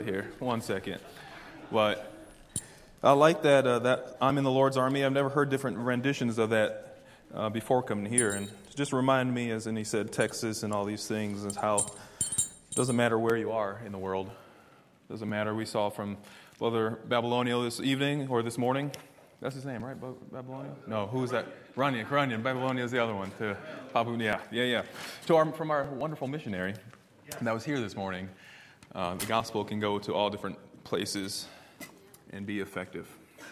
Here, 1 second. But I like that I'm in the Lord's army. I've never heard different renditions of that before coming here, and it just reminded me, as he said, Texas and all these things, and how it doesn't matter where you are in the world. It doesn't matter. We saw from Brother Babylonio this evening or this morning. That's his name, right? Babylonio? No, who is that? Runyon. Babylonio is the other one. To Papa, yeah. From our wonderful missionary that was here this morning. The gospel can go to all different places and be effective.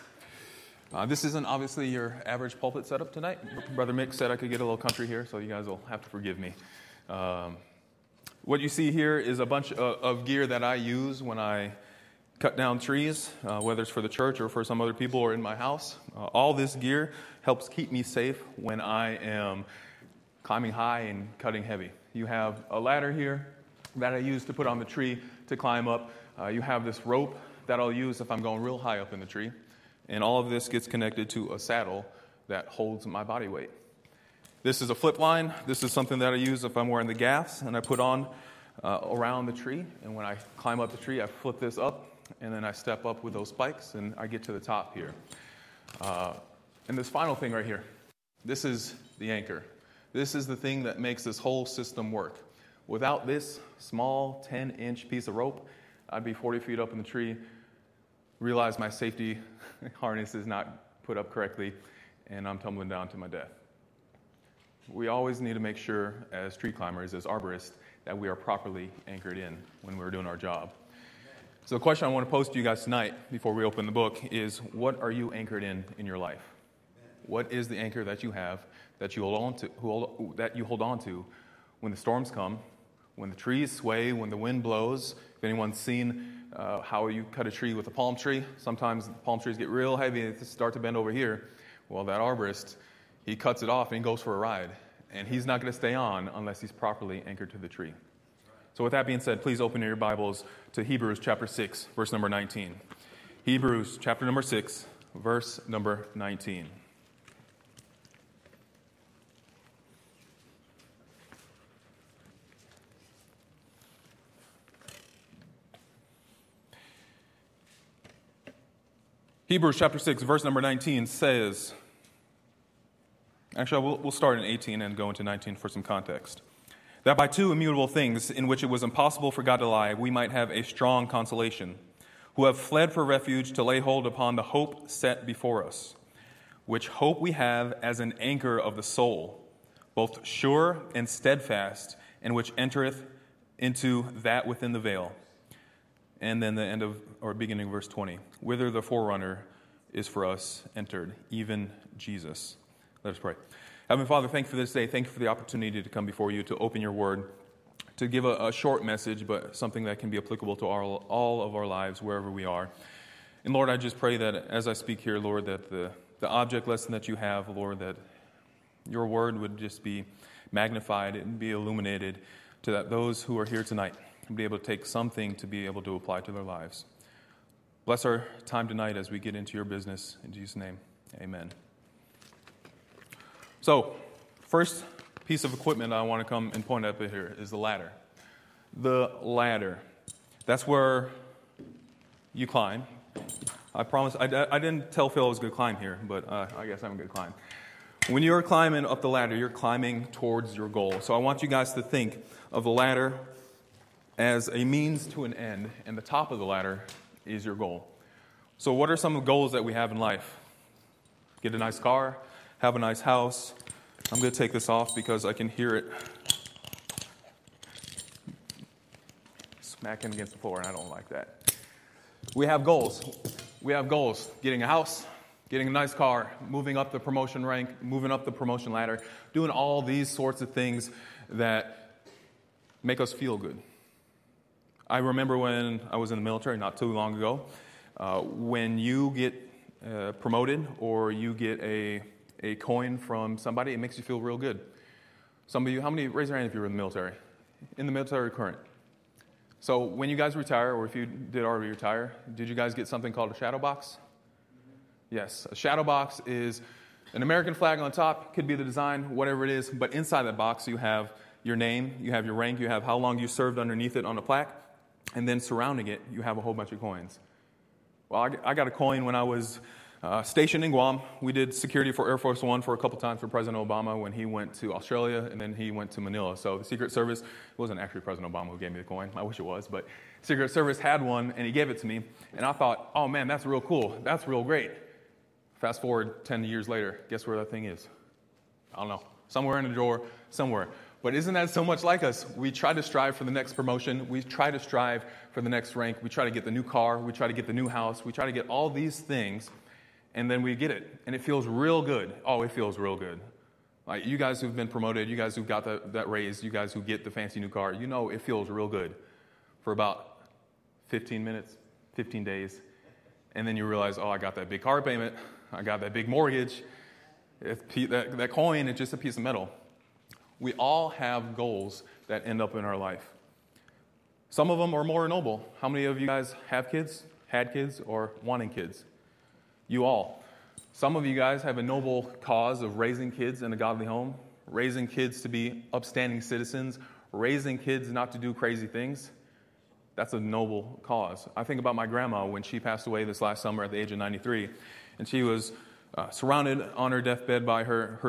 This isn't obviously your average pulpit setup tonight. Brother Mick said I could get a little country here, so you guys will have to forgive me. What you see here is a bunch of gear that I use when I cut down trees, whether it's for the church or for some other people or in my house. All this gear helps keep me safe when I am climbing high and cutting heavy. You have a ladder here that I use to put on the tree to climb up. You have this rope that I'll use if I'm going real high up in the tree. And all of this gets connected to a saddle that holds my body weight. This is a flip line. This is something that I use if I'm wearing the gaffs, and I put on around the tree. And when I climb up the tree, I flip this up, and then I step up with those spikes, and I get to the top here. And this final thing right here, this is the anchor. This is the thing that makes this whole system work. Without this small 10-inch piece of rope, I'd be 40 feet up in the tree, realize my safety harness is not put up correctly, and I'm tumbling down to my death. We always need to make sure, as tree climbers, as arborists, that we are properly anchored in when we're doing our job. So the question I want to pose to you guys tonight, before we open the book, is what are you anchored in your life? What is the anchor that you have, that you hold on to when the storms come, when the trees sway, when the wind blows? If anyone's seen how you cut a tree with a palm tree, sometimes the palm trees get real heavy and they start to bend over here. Well, that arborist, he cuts it off and he goes for a ride. And he's not going to stay on unless he's properly anchored to the tree. So with that being said, please open your Bibles to Hebrews chapter 6, verse number 19. Hebrews chapter number 6, verse number 19. Hebrews chapter 6, verse number 19 says, actually, we'll start in 18 and go into 19 for some context. That by two immutable things in which it was impossible for God to lie, we might have a strong consolation, who have fled for refuge to lay hold upon the hope set before us, which hope we have as an anchor of the soul, both sure and steadfast, and which entereth into that within the veil. And then the end of, or beginning of verse 20, whither the forerunner is for us entered, even Jesus. Let us pray. Heavenly Father, thank you for this day. Thank you for the opportunity to come before you, to open your word, to give a short message, but something that can be applicable to all of our lives, wherever we are. And Lord, I just pray that as I speak here, Lord, that the object lesson that you have, Lord, that your word would just be magnified and be illuminated, to that those who are here tonight be able to take something to be able to apply to their lives. Bless our time tonight as we get into your business. In Jesus' name, amen. So, first piece of equipment I want to come and point up here is the ladder. The ladder. That's where you climb. I promise, I didn't tell Phil I was going to climb here, but I guess I'm going to climb. When you're climbing up the ladder, you're climbing towards your goal. So I want you guys to think of the ladder as a means to an end, and the top of the ladder is your goal. So what are some of the goals that we have in life? Get a nice car, have a nice house. I'm going to take this off because I can hear it smacking against the floor, and I don't like that. We have goals. We have goals. Getting a house, getting a nice car, moving up the promotion rank, moving up the promotion ladder, doing all these sorts of things that make us feel good. I remember when I was in the military not too long ago, when you get promoted or you get a coin from somebody, it makes you feel real good. Some of you, how many, raise your hand if you were in the military? In the military current. So when you guys retire, or if you did already retire, did you guys get something called a shadow box? Yes, a shadow box is an American flag on top, could be the design, whatever it is, but inside that box you have your name, you have your rank, you have how long you served underneath it on a plaque. and then surrounding it, you have a whole bunch of coins. Well, I got a coin when I was stationed in Guam. We did security for Air Force One for a couple times for President Obama when he went to Australia, and then he went to Manila. So the Secret Service, it wasn't actually President Obama who gave me the coin. I wish it was, but Secret Service had one, and he gave it to me. And I thought, oh man, that's real cool. That's real great. Fast forward 10 years later, guess where that thing is? I don't know. Somewhere in a drawer, somewhere. But isn't that so much like us? We try to strive for the next promotion. We try to strive for the next rank. We try to get the new car. We try to get the new house. We try to get all these things, and then we get it. And it feels real good. Oh, it feels real good. Like you guys who've been promoted, you guys who've got that raise, you guys who get the fancy new car, you know it feels real good for about 15 minutes, 15 days. And then you realize, oh, I got that big car payment. I got that big mortgage. That coin is just a piece of metal. We all have goals that end up in our life. Some of them are more noble. How many of you guys have kids, had kids, or wanting kids? You all. Some of you guys have a noble cause of raising kids in a godly home, raising kids to be upstanding citizens, raising kids not to do crazy things. That's a noble cause. I think about my grandma when she passed away this last summer at the age of 93, and she was surrounded on her deathbed by her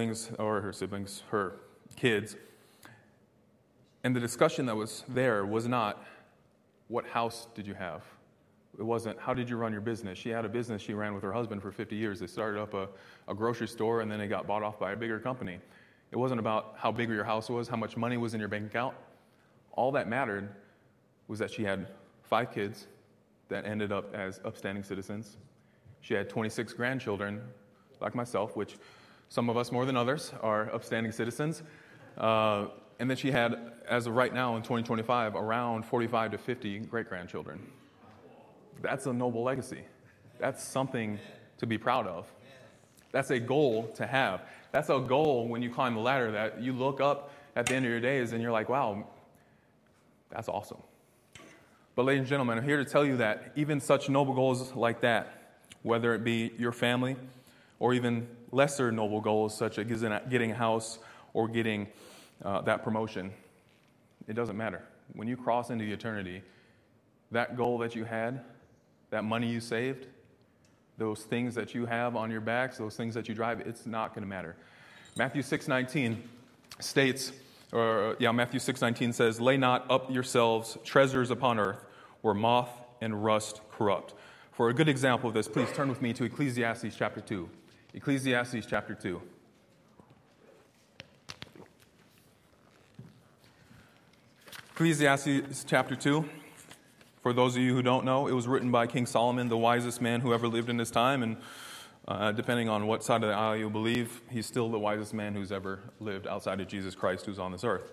kids. And the discussion that was there was not, what house did you have? It wasn't, how did you run your business? She had a business she ran with her husband for 50 years. They started up a grocery store, and then it got bought off by a bigger company. It wasn't about how big your house was, how much money was in your bank account. All that mattered was that she had 5 kids that ended up as upstanding citizens. She had 26 grandchildren, like myself, which some of us more than others are upstanding citizens. And then she had, as of right now in 2025, around 45 to 50 great-grandchildren. That's a noble legacy. That's something to be proud of. That's a goal to have. That's a goal when you climb the ladder that you look up at the end of your days and you're like, wow, that's awesome. But ladies and gentlemen, I'm here to tell you that even such noble goals like that, whether it be your family or even lesser noble goals such as getting a house or getting that promotion, it doesn't matter. When you cross into eternity, that goal that you had, that money you saved, those things that you have on your backs, those things that you drive, it's not going to matter. Matthew 6:19 states, Matthew 6:19 says, "Lay not up yourselves treasures upon earth, where moth and rust corrupt." For a good example of this, please turn with me to Ecclesiastes chapter 2. Ecclesiastes chapter 2. Ecclesiastes chapter 2. For those of you who don't know, it was written by King Solomon, the wisest man who ever lived in his time. And depending on what side of the aisle you believe, he's still the wisest man who's ever lived outside of Jesus Christ who's on this earth.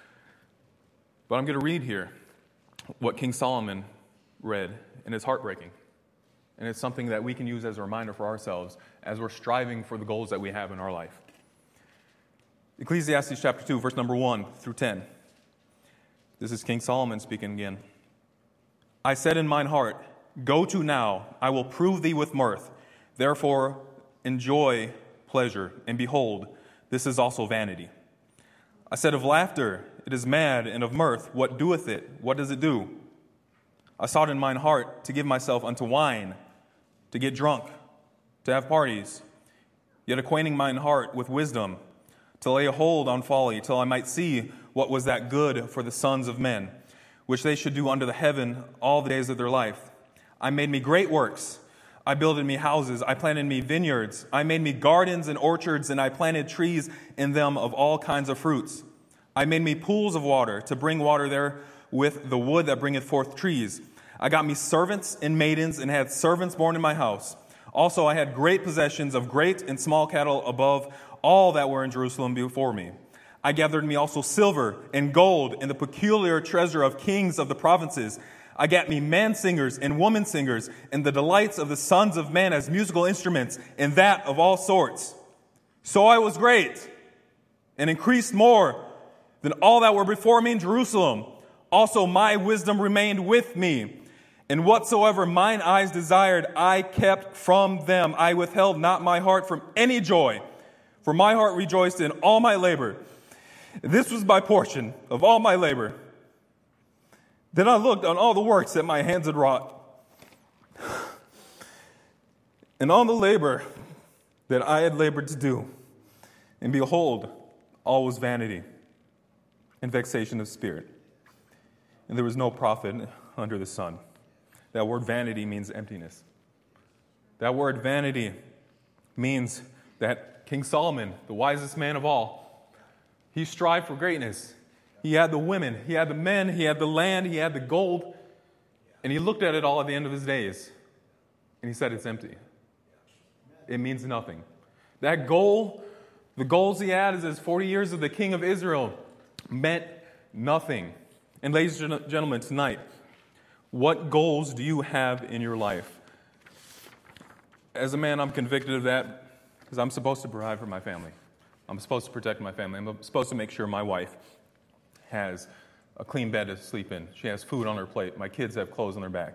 But I'm going to read here what King Solomon read, and it's heartbreaking. And it's something that we can use as a reminder for ourselves as we're striving for the goals that we have in our life. Ecclesiastes chapter 2, verse number 1 through 10. This is King Solomon speaking again. "I said in mine heart, go to now, I will prove thee with mirth. Therefore enjoy pleasure, and behold, this is also vanity. I said of laughter, it is mad, and of mirth, what doeth it? What does it do? I sought in mine heart to give myself unto wine, to get drunk, to have parties, yet acquainting mine heart with wisdom, to lay a hold on folly, till I might see what was that good for the sons of men, which they should do under the heaven all the days of their life. I made me great works. I builded me houses. I planted me vineyards. I made me gardens and orchards, and I planted trees in them of all kinds of fruits. I made me pools of water, to bring water there with the wood that bringeth forth trees. I got me servants and maidens, and had servants born in my house. Also I had great possessions of great and small cattle above all that were in Jerusalem before me. I gathered me also silver and gold, and the peculiar treasure of kings of the provinces. I got me man singers and woman singers, and the delights of the sons of men as musical instruments, and that of all sorts. So I was great, and increased more than all that were before me in Jerusalem. Also my wisdom remained with me, and whatsoever mine eyes desired, I kept from them. I withheld not my heart from any joy, for my heart rejoiced in all my labor. This was my portion of all my labor, Then I looked on all the works that my hands had wrought, and on the labor that I had labored to do. And behold, all was vanity and vexation of spirit. And there was no profit under the sun. That word vanity means emptiness. That word vanity means that King Solomon, the wisest man of all, he strived for greatness. He had the women, he had the men, he had the land, he had the gold. And he looked at it all at the end of his days. And he said, it's empty. It means nothing. That goal, the goals he had as his 40 years of the king of Israel, meant nothing. And ladies and gentlemen, tonight, what goals do you have in your life? As a man, I'm convicted of that because I'm supposed to provide for my family. I'm supposed to protect my family. I'm supposed to make sure my wife has a clean bed to sleep in. She has food on her plate. My kids have clothes on their back.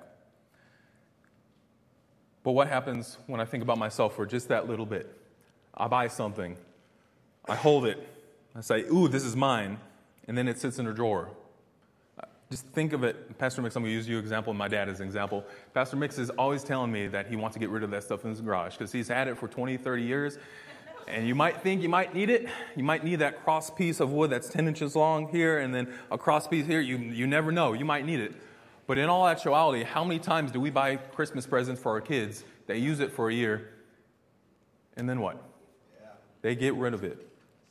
But what happens when I think about myself for just that little bit? I buy something. I hold it. I say, ooh, this is mine. And then it sits in a drawer. Just think of it. Pastor Mix, I'm going to use you example and my dad as an example. Pastor Mix is always telling me that he wants to get rid of that stuff in his garage because he's had it for 20, 30 years. And you might think you might need it. You might need that cross piece of wood that's 10 inches long here and then a cross piece here. You never know. You might need it. But in all actuality, how many times do we buy Christmas presents for our kids? They use it for a year. And then what? They get rid of it.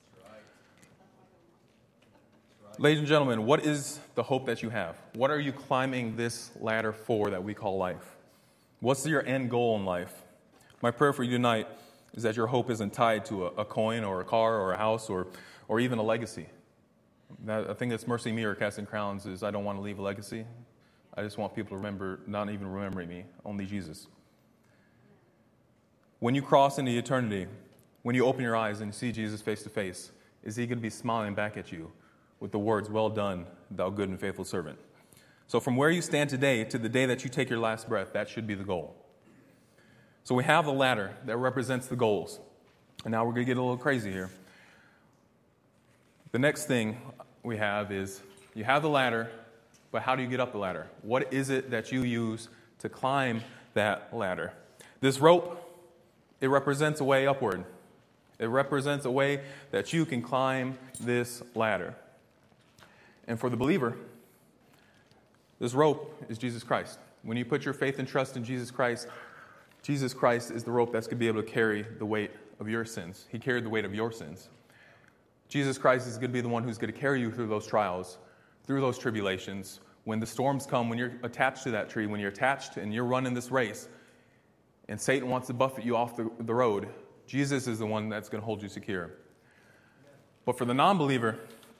Ladies and gentlemen, what is the hope that you have? What are you climbing this ladder for that we call life? What's your end goal in life? My prayer for you tonight is that your hope isn't tied to a coin or a car or a house or even a legacy. I think that's Mercy Me or Casting Crowns is I don't want to leave a legacy. I just want people to remember, not even remembering me, only Jesus. When you cross into eternity, when you open your eyes and see Jesus face to face, is he going to be smiling back at you with the words, well done, thou good and faithful servant? So from where you stand today to the day that you take your last breath, that should be the goal. So we have the ladder that represents the goals. And now we're going to get a little crazy here. The next thing we have is you have the ladder, but how do you get up the ladder? What is it that you use to climb that ladder? This rope, it represents a way upward. It represents a way that you can climb this ladder. And for the believer, this rope is Jesus Christ. When you put your faith and trust in Jesus Christ is the rope that's going to be able to carry the weight of your sins. He carried the weight of your sins. Jesus Christ is going to be the one who's going to carry you through those trials, through those tribulations. When the storms come, when you're attached to that tree, when you're attached and you're running this race, and Satan wants to buffet you off the road, Jesus is the one that's going to hold you secure. But for the non-believer,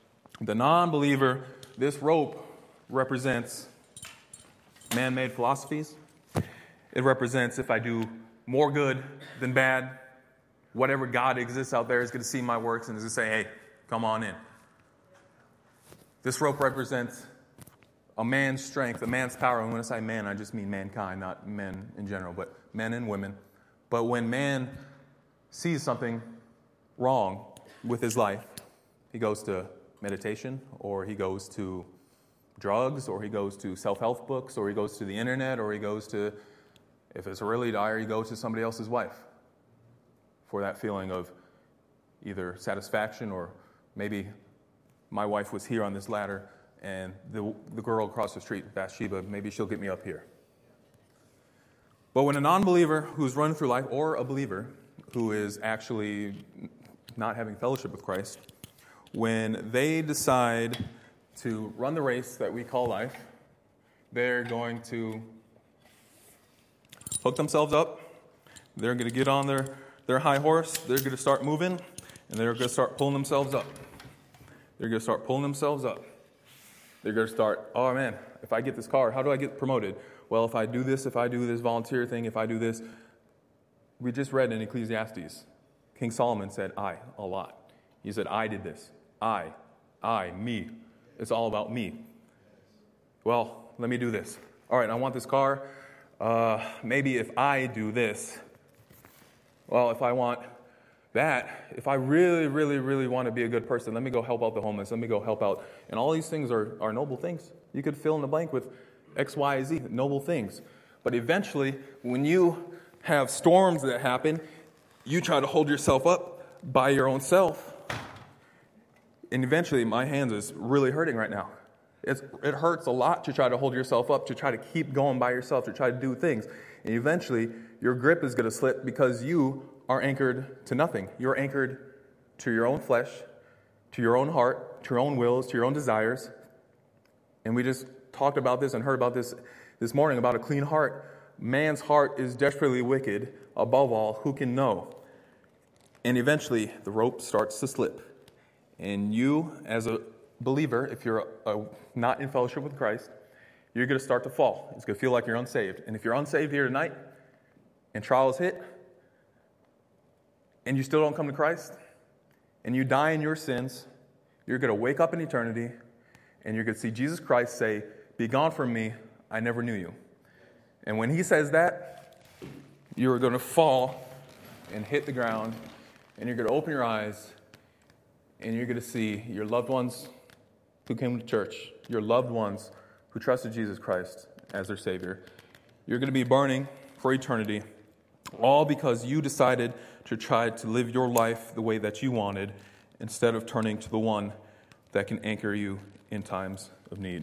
this rope represents man-made philosophies. It represents if I do more good than bad, whatever God exists out there is going to see my works and is going to say, hey, come on in. This rope represents a man's strength, a man's power. And when I say man, I just mean mankind, not men in general, but men and women. But when man sees something wrong with his life, he goes to meditation, or he goes to drugs, or he goes to self-help books, or he goes to the internet, or he goes to, if it's really dire, he goes to somebody else's wife for that feeling of either satisfaction or maybe my wife was here on this ladder and the girl across the street, Bathsheba, maybe she'll get me up here. But when a non-believer who's running through life, or a believer who is actually not having fellowship with Christ, when they decide to run the race that we call life, they're going to hook themselves up. They're going to get on their high horse. They're going to start moving, and they're going to start pulling themselves up. They're going to start pulling themselves up. They're going to start, oh man, if I get this car, how do I get promoted? Well, if I do this volunteer thing, if I do this. We just read in Ecclesiastes, King Solomon said, I, a lot. He said, I did this. I, me. It's all about me. Well, let me do this. All right, I want this car. Maybe if I do this. Well, if I want that if I really, really, really want to be a good person, let me go help out the homeless, let me go help out. And all these things are noble things. You could fill in the blank with X, Y, Z, noble things. But eventually, when you have storms that happen, you try to hold yourself up by your own self. And eventually, my hands is really hurting right now. It hurts a lot to try to hold yourself up, to try to keep going by yourself, to try to do things. And eventually, your grip is going to slip because you are anchored to nothing. You're anchored to your own flesh, to your own heart, to your own wills, to your own desires. And we just talked about this and heard about this morning about a clean heart. Man's heart is desperately wicked. Above all, who can know? And eventually, the rope starts to slip. And you, as a believer, if you're not in fellowship with Christ, you're going to start to fall. It's going to feel like you're unsaved. And if you're unsaved here tonight, and trials hit, and you still don't come to Christ, and you die in your sins, you're going to wake up in eternity, and you're going to see Jesus Christ say, "Be gone from me, I never knew you." And when he says that, you're going to fall and hit the ground, and you're going to open your eyes, and you're going to see your loved ones who came to church, your loved ones who trusted Jesus Christ as their Savior. You're going to be burning for eternity, all because you decided to try to live your life the way that you wanted instead of turning to the one that can anchor you in times of need.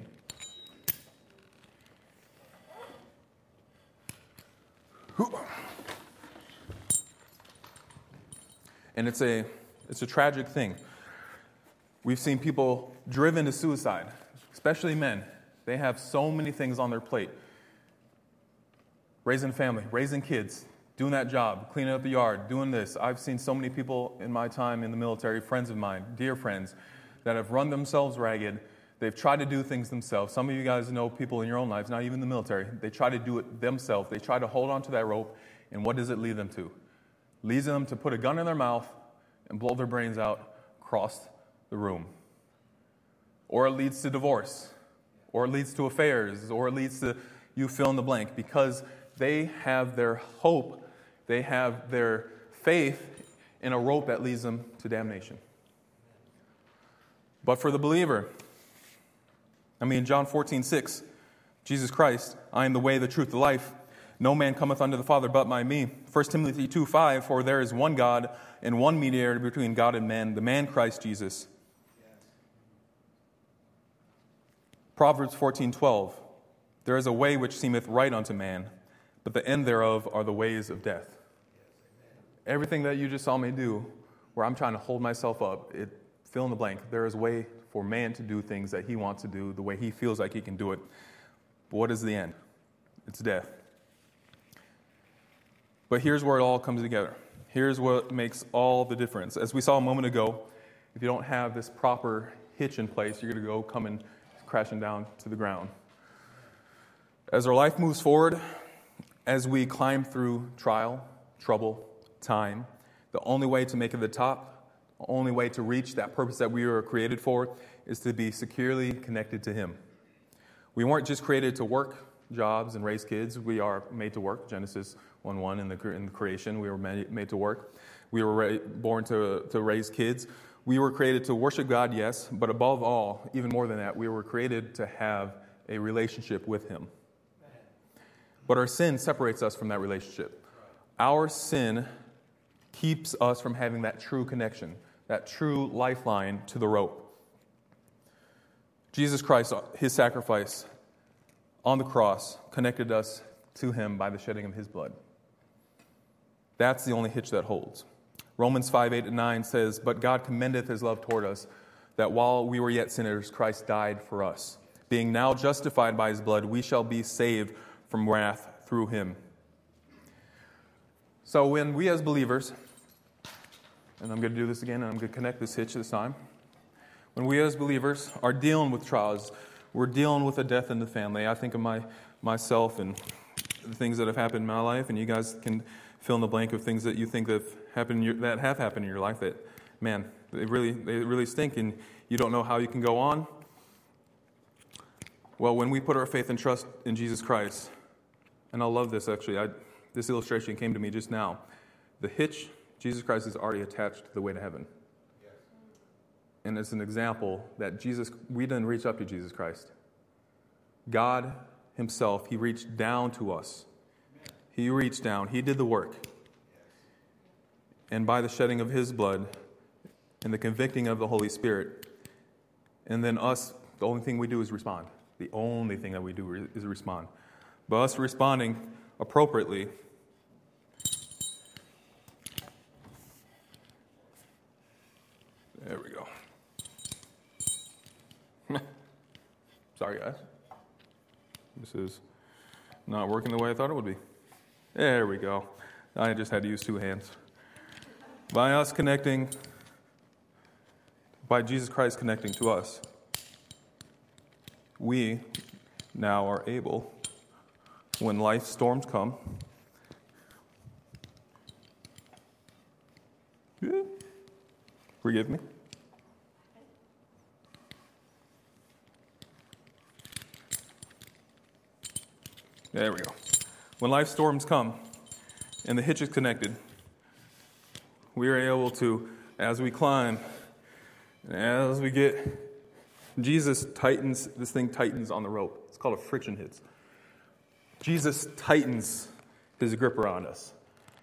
And it's a tragic thing. We've seen people driven to suicide, especially men. They have so many things on their plate. Raising a family, raising kids, doing that job, cleaning up the yard, doing this. I've seen so many people in my time in the military, friends of mine, dear friends, that have run themselves ragged. They've tried to do things themselves. Some of you guys know people in your own lives, not even the military. They try to do it themselves. They try to hold on to that rope, and what does it lead them to? It leads them to put a gun in their mouth and blow their brains out across the room. Or it leads to divorce, or it leads to affairs, or it leads to you fill in the blank, because they have their hope, they have their faith in a rope that leads them to damnation. But for the believer, John 14:6, Jesus Christ, I am the way, the truth, the life. No man cometh unto the Father but by me. 1 Timothy 2:5, for there is one God and one mediator between God and men, the man Christ Jesus. Proverbs 14:12, there is a way which seemeth right unto man, but the end thereof are the ways of death. Everything that you just saw me do, where I'm trying to hold myself up, fill in the blank. There is a way for man to do things that he wants to do, the way he feels like he can do it. But what is the end? It's death. But here's where it all comes together. Here's what makes all the difference. As we saw a moment ago, if you don't have this proper hitch in place, you're going to go coming crashing down to the ground. As our life moves forward, as we climb through trial, trouble, time, the only way to make it to the top, the only way to reach that purpose that we were created for is to be securely connected to Him. We weren't just created to work jobs and raise kids. We are made to work. Genesis 1:1 in the creation, we were made to work. We were born to raise kids. We were created to worship God, yes, but above all, even more than that, we were created to have a relationship with Him. But our sin separates us from that relationship. Our sin keeps us from having that true connection, that true lifeline to the rope. Jesus Christ, His sacrifice on the cross, connected us to Him by the shedding of His blood. That's the only hitch that holds. Romans 5:8-9 says, but God commendeth His love toward us, that while we were yet sinners, Christ died for us. Being now justified by His blood, we shall be saved from wrath through Him. So when we as believers, and I'm going to do this again, and I'm going to connect this hitch this time. When we as believers are dealing with trials, we're dealing with a death in the family. I think of myself and the things that have happened in my life, and you guys can fill in the blank of things that you think that have happened in your life that, man, they really stink, and you don't know how you can go on. Well, when we put our faith and trust in Jesus Christ, and I love this actually, this illustration came to me just now. The hitch Jesus Christ is already attached to the way to heaven. And it's an example that we didn't reach up to Jesus Christ. God himself, he reached down to us. He reached down. He did the work. And by the shedding of his blood and the convicting of the Holy Spirit, and then us, the only thing we do is respond. The only thing that we do is respond. But us responding appropriately, there we go. Sorry, guys. This is not working the way I thought it would be. There we go. I just had to use two hands. By us connecting, by Jesus Christ connecting to us, we now are able, when life storms come, forgive me. There we go. When life storms come and the hitch is connected, we are able to, as we climb, as we get, this thing tightens on the rope. It's called a friction hitch. Jesus tightens his grip around us.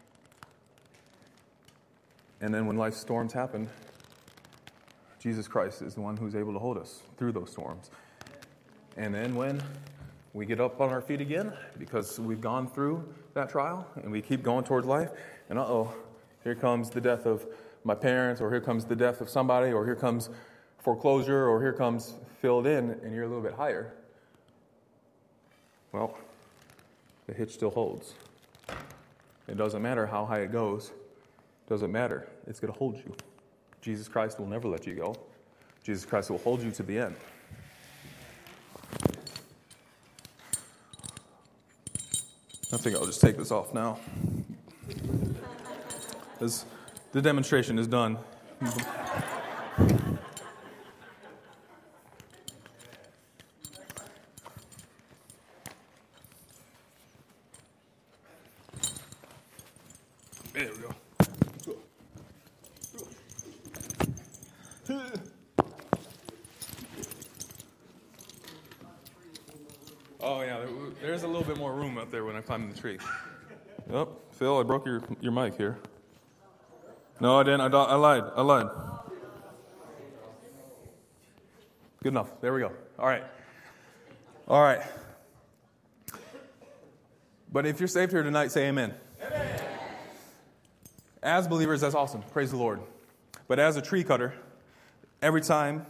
And then when life storms happen, Jesus Christ is the one who's able to hold us through those storms. And then when we get up on our feet again because we've gone through that trial and we keep going towards life, and here comes the death of my parents, or here comes the death of somebody, or here comes foreclosure, or here comes filled in, and you're a little bit higher. Well, the hitch still holds. It doesn't matter how high it goes. It doesn't matter. It's going to hold you. Jesus Christ will never let you go. Jesus Christ will hold you to the end. I think I'll just take this off now. As the demonstration is done. There we go. Oh yeah, there's a little bit more room up there when I climb the tree. Oh, Phil, I broke your mic here. No, I didn't. I lied. Good enough. There we go. All right. But if you're saved here tonight, say amen. Amen. As believers, that's awesome. Praise the Lord. But as a tree cutter, every time,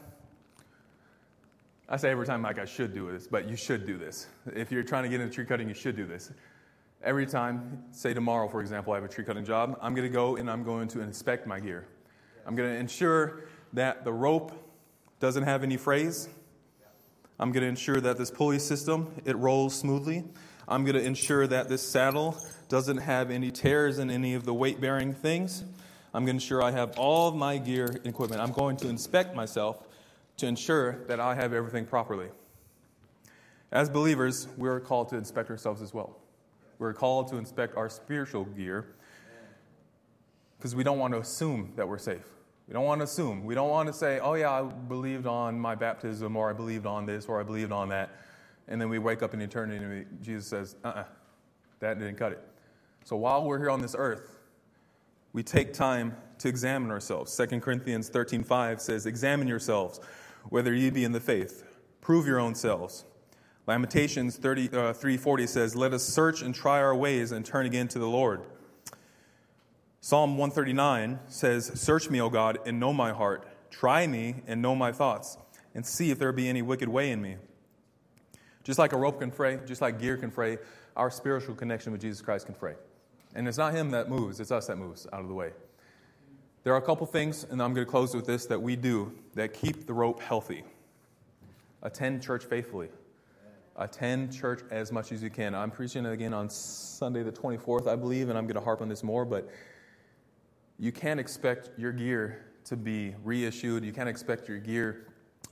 I say every time like I should do this, but you should do this. If you're trying to get into tree cutting, you should do this. Every time, say tomorrow, for example, I have a tree cutting job, I'm going to go and I'm going to inspect my gear. I'm going to ensure that the rope doesn't have any frays. I'm going to ensure that this pulley system, it rolls smoothly. I'm going to ensure that this saddle doesn't have any tears in any of the weight-bearing things. I'm going to ensure I have all of my gear and equipment. I'm going to inspect myself to ensure that I have everything properly. As believers, we are called to inspect ourselves as well. We're called to inspect our spiritual gear because we don't want to assume that we're safe. We don't want to assume. We don't want to say, oh yeah, I believed on my baptism, or I believed on this, or I believed on that. And then we wake up in eternity and Jesus says, that didn't cut it. So while we're here on this earth, we take time to examine ourselves. 2 Corinthians 13:5 says, examine yourselves, whether ye be in the faith. Prove your own selves. Lamentations 3:40 says, let us search and try our ways and turn again to the Lord. Psalm 139 says, search me, O God, and know my heart. Try me and know my thoughts, and see if there be any wicked way in me. Just like a rope can fray, just like gear can fray, our spiritual connection with Jesus Christ can fray. And it's not him that moves, it's us that moves out of the way. There are a couple things, and I'm going to close with this, that we do that keep the rope healthy. Attend church faithfully. Attend church as much as you can. I'm preaching again on Sunday the 24th, I believe, and I'm going to harp on this more, but you can't expect your gear to be reissued. You can't expect your gear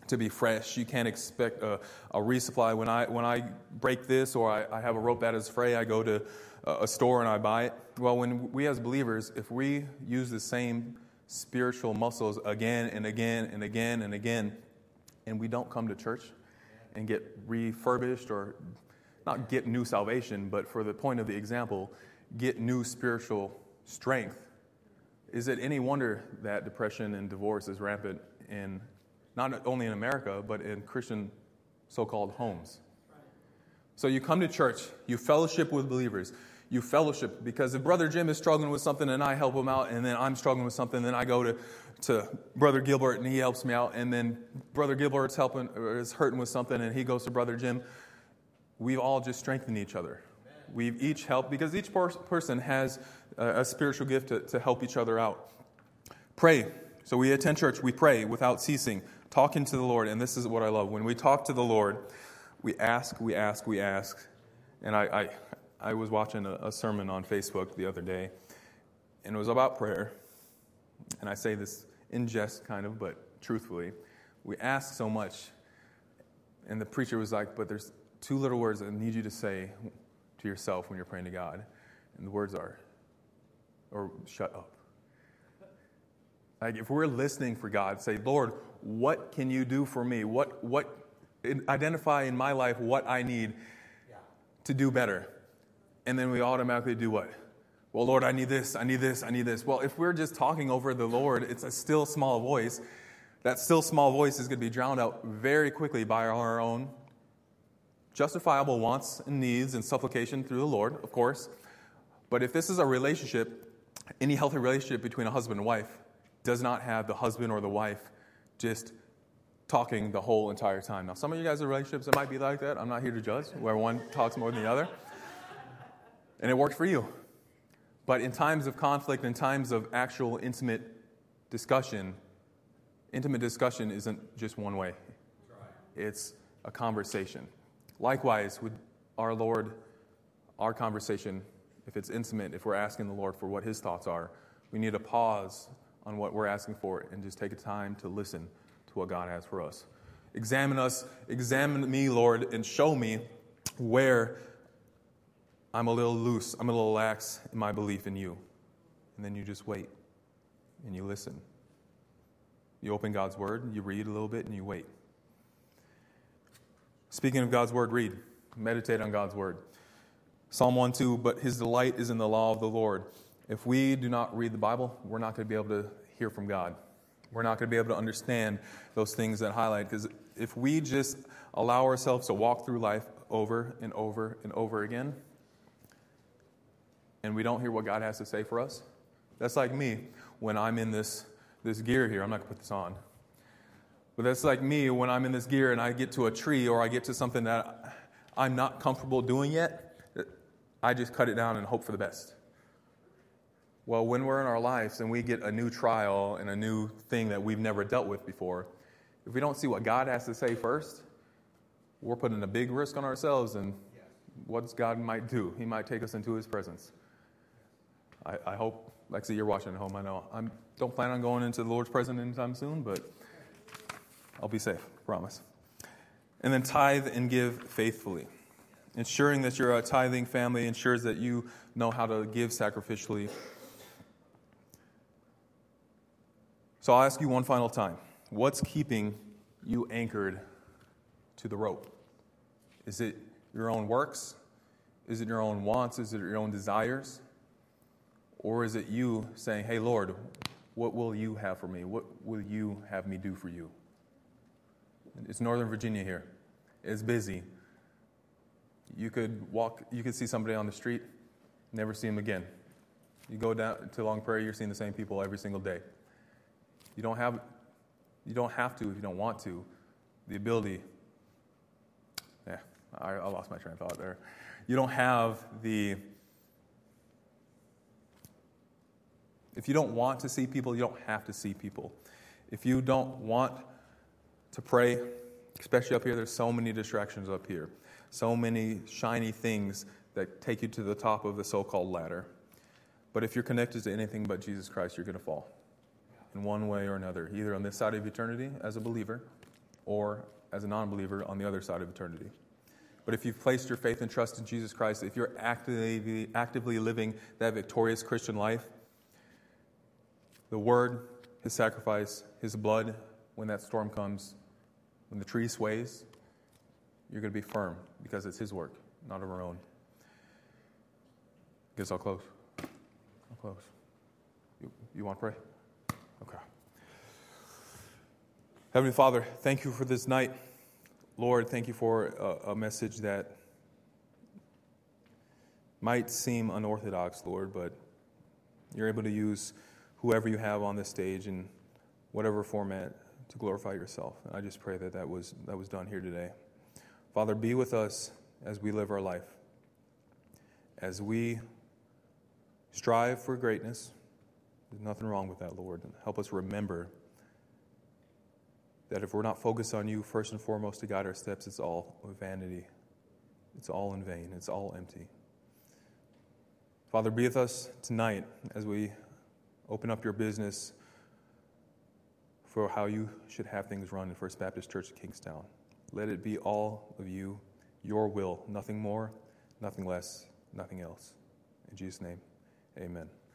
to be fresh. You can't expect a resupply. When I break this or I have a rope that is fray, I go to a store and I buy it. Well, when we as believers, if we use the same spiritual muscles again and again and again and again, and we don't come to church and get refurbished, or not get new salvation, but for the point of the example, get new spiritual strength, is it any wonder that depression and divorce is rampant in not only in America, but in Christian so-called homes? So you come to church, you fellowship with believers, you fellowship, because if Brother Jim is struggling with something and I help him out, and then I'm struggling with something, then I go to Brother Gilbert and he helps me out, and then Brother Gilbert's is hurting with something and he goes to Brother Jim. We've all just strengthened each other. We've each helped, because each person has a spiritual gift to help each other out. Pray. So we attend church, we pray without ceasing, talking to the Lord, and this is what I love. When we talk to the Lord, we ask. And I was watching a sermon on Facebook the other day, and it was about prayer. And I say this in jest, kind of, but truthfully. We ask so much, and the preacher was like, but there's 2 little words I need you to say to yourself when you're praying to God. And the words are, or shut up. Like, if we're listening for God, say, Lord, what can you do for me? What identify in my life what I need to do better. And then we automatically do what? Well, Lord, I need this, I need this, I need this. Well, if we're just talking over the Lord, it's a still small voice. That still small voice is going to be drowned out very quickly by our own justifiable wants and needs and supplication through the Lord, of course. But if this is a relationship, any healthy relationship between a husband and wife does not have the husband or the wife just talking the whole entire time. Now, some of you guys are relationships that might be like that. I'm not here to judge, where one talks more than the other. And it works for you. But in times of conflict, in times of actual intimate discussion isn't just one way. It's a conversation. Likewise, with our Lord, our conversation, if it's intimate, if we're asking the Lord for what His thoughts are, we need to pause on what we're asking for and just take a time to listen to what God has for us. Examine me, Lord, and show me where I'm a little loose, I'm a little lax in my belief in you. And then you just wait and you listen. You open God's Word, you read a little bit, and you wait. Speaking of God's Word, read. Meditate on God's Word. Psalm 1:2, but his delight is in the law of the Lord. If we do not read the Bible, we're not going to be able to hear from God. We're not going to be able to understand those things that highlight. Because if we just allow ourselves to walk through life over and over and over again, and we don't hear what God has to say for us, that's like me when I'm in this gear here. I'm not going to put this on. But that's like me when I'm in this gear and I get to a tree or I get to something that I'm not comfortable doing yet, I just cut it down and hope for the best. Well, when we're in our lives and we get a new trial and a new thing that we've never dealt with before, if we don't see what God has to say first, we're putting a big risk on ourselves, and what God might do. He might take us into His presence. I hope, Lexi, you're watching at home. I know. I don't plan on going into the Lord's presence anytime soon, but I'll be safe, promise. And then tithe and give faithfully. Ensuring that you're a tithing family ensures that you know how to give sacrificially. So I'll ask you one final time. What's keeping you anchored to the rope? Is it your own works? Is it your own wants? Is it your own desires? Or is it you saying, hey, Lord, what will you have for me? What will you have me do for you? It's Northern Virginia here. It's busy. You could see somebody on the street, never see them again. You go down to Long Prairie, you're seeing the same people every single day. You don't have to if you don't want to. The ability. I lost my train of thought there. You don't have the. If you don't want to see people, you don't have to see people. If you don't want to pray, especially up here, there's so many distractions up here. So many shiny things that take you to the top of the so-called ladder. But if you're connected to anything but Jesus Christ, you're going to fall in one way or another, either on this side of eternity as a believer or as a non-believer on the other side of eternity. But if you've placed your faith and trust in Jesus Christ, if you're actively living that victorious Christian life, the Word, His sacrifice, His blood, when that storm comes, when the tree sways, you're going to be firm because it's His work, not of our own. I guess I'll close. You want to pray? Okay. Heavenly Father, thank you for this night. Lord, thank you for a message that might seem unorthodox, Lord, but you're able to use whoever you have on this stage in whatever format to glorify yourself. And I just pray that was done here today. Father, be with us as we live our life, as we strive for greatness. There's nothing wrong with that, Lord. And help us remember that if we're not focused on you first and foremost to guide our steps, it's all vanity. It's all in vain. It's all empty. Father, be with us tonight as we open up your business for how you should have things run in First Baptist Church of Kingstown. Let it be all of you, your will, nothing more, nothing less, nothing else. In Jesus' name, amen.